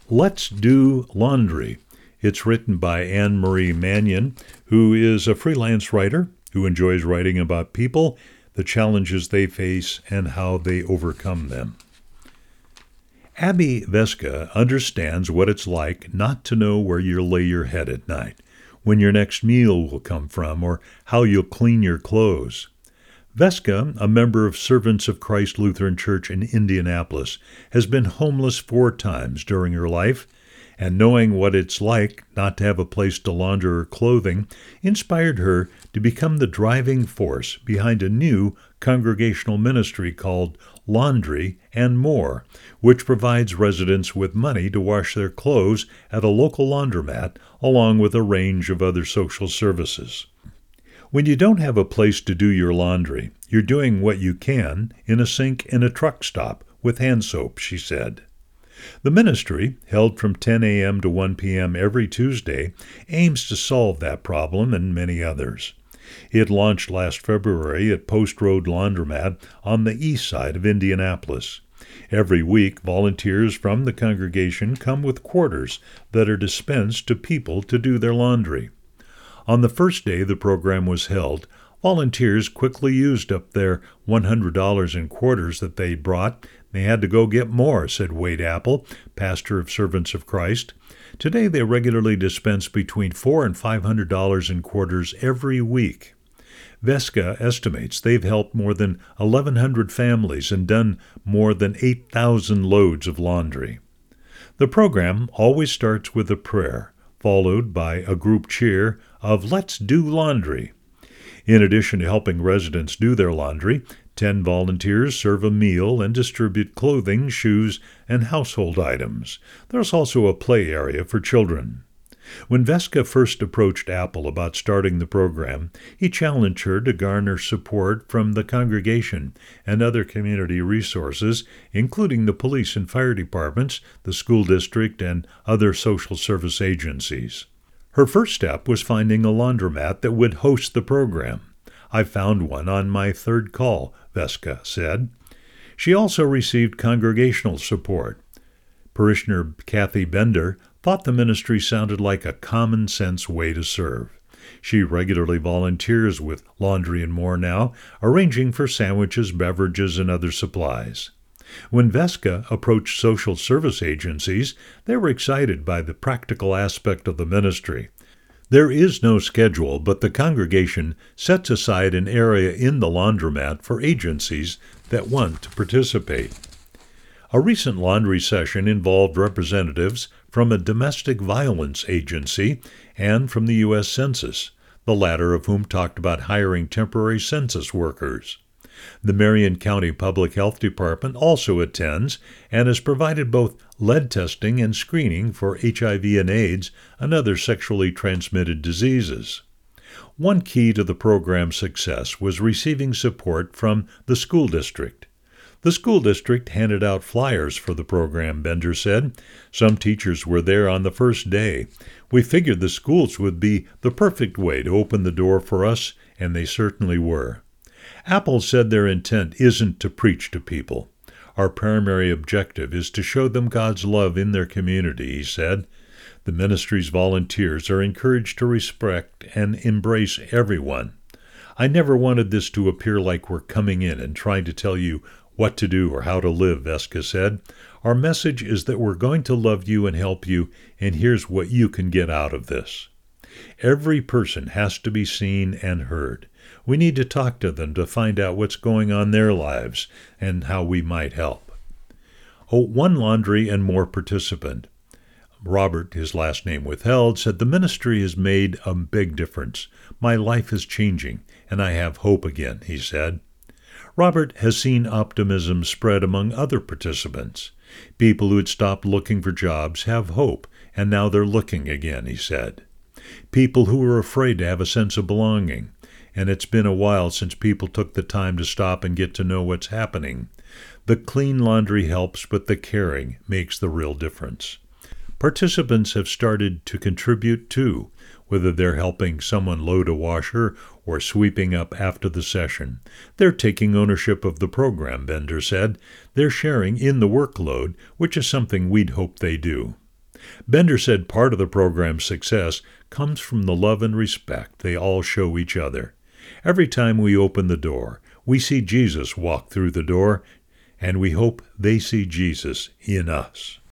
Let's Do Laundry. It's written by Anne Marie Mannion, who is a freelance writer who enjoys writing about people, the challenges they face, and how they overcome them. Abby Veska understands what it's like not to know where you'll lay your head at night, when your next meal will come from, or how you'll clean your clothes. Veska, a member of Servants of Christ Lutheran Church in Indianapolis, has been homeless 4 times during her life, and knowing what it's like not to have a place to launder her clothing inspired her to become the driving force behind a new congregational ministry called Laundry and More, which provides residents with money to wash their clothes at a local laundromat, along with a range of other social services. When you don't have a place to do your laundry, you're doing what you can in a sink in a truck stop with hand soap, she said. The ministry, held from 10 a.m. to 1 p.m. every Tuesday, aims to solve that problem and many others. It launched last February at Post Road Laundromat on the east side of Indianapolis. Every week, volunteers from the congregation come with quarters that are dispensed to people to do their laundry. On the first day the program was held, volunteers quickly used up their $100 in quarters that they brought. They had to go get more, said Wade Apple, pastor of Servants of Christ. Today they regularly dispense between $400 and $500 in quarters every week. Veska estimates they've helped more than 1,100 families and done more than 8,000 loads of laundry. The program always starts with a prayer, followed by a group cheer of "Let's Do Laundry." In addition to helping residents do their laundry, 10 volunteers serve a meal and distribute clothing, shoes, and household items. There's also a play area for children. When Veska first approached Apple about starting the program, he challenged her to garner support from the congregation and other community resources, including the police and fire departments, the school district, and other social service agencies. Her first step was finding a laundromat that would host the program. "I found one on my 3rd call," Veska said. She also received congregational support. Parishioner Kathy Bender thought the ministry sounded like a common-sense way to serve. She regularly volunteers with Laundry and More now, arranging for sandwiches, beverages, and other supplies. When Veska approached social service agencies, they were excited by the practical aspect of the ministry. There is no schedule, but the congregation sets aside an area in the laundromat for agencies that want to participate. A recent laundry session involved representatives from a domestic violence agency and from the U.S. Census, the latter of whom talked about hiring temporary census workers. The Marion County Public Health Department also attends and has provided both lead testing and screening for HIV and AIDS and other sexually transmitted diseases. One key to the program's success was receiving support from the school district. The school district handed out flyers for the program, Bender said. Some teachers were there on the first day. We figured the schools would be the perfect way to open the door for us, and they certainly were. Apple said their intent isn't to preach to people. Our primary objective is to show them God's love in their community, he said. The ministry's volunteers are encouraged to respect and embrace everyone. I never wanted this to appear like we're coming in and trying to tell you what to do or how to live, Veska said. Our message is that we're going to love you and help you, and here's what you can get out of this. Every person has to be seen and heard. We need to talk to them to find out what's going on in their lives and how we might help. One Laundry and More participant, Robert, his last name withheld, said the ministry has made a big difference. My life is changing, and I have hope again, he said. Robert has seen optimism spread among other participants. People who had stopped looking for jobs have hope, and now they're looking again, he said. People who were afraid to have a sense of belonging, and it's been a while since people took the time to stop and get to know what's happening. The clean laundry helps, but the caring makes the real difference. Participants have started to contribute too, whether they're helping someone load a washer or sweeping up after the session. They're taking ownership of the program, Bender said. They're sharing in the workload, which is something we'd hope they do. Bender said part of the program's success comes from the love and respect they all show each other. Every time we open the door, we see Jesus walk through the door, and we hope they see Jesus in us.